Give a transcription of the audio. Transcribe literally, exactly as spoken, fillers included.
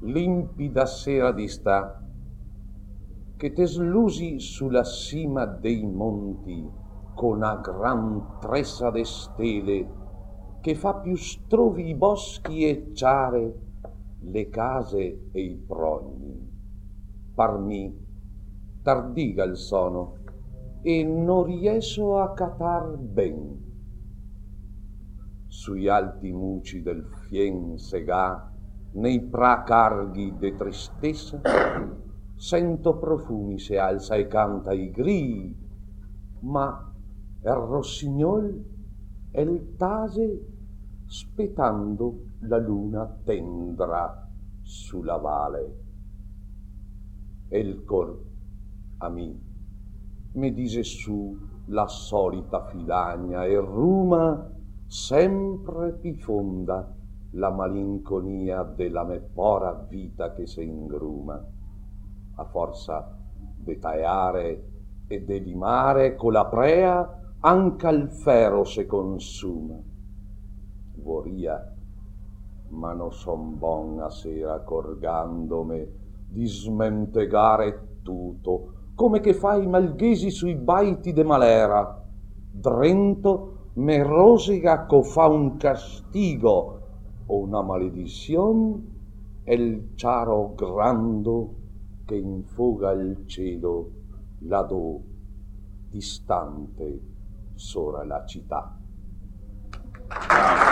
limpida sera di sta, che te slusi sulla cima dei monti con una gran tressa de stele che fa più strovi i boschi e ciare le case e i progni. Par mi tardiga il sono e non rieso a catar ben. Sui alti muci del fien segà, nei pra carghi de tristezza, sento profumi se alza e canta i grii, ma il rossignol e il tase spettando la luna tendra sulla vale. E il cor a mi me dise su la solita filagna e ruma sempre più fonda la malinconia della me pora vita che se ingruma, a forza de taeare e de limare con la prea anche al ferro se consuma. Voria, ma no son bon a sera accorgandome di smentegare tutto, come che fa i malghesi sui baiti de malera. Drento me rosiga co fa un castigo o una maledizion e il ciaro grando che infoga il cielo laddò distante sora la città.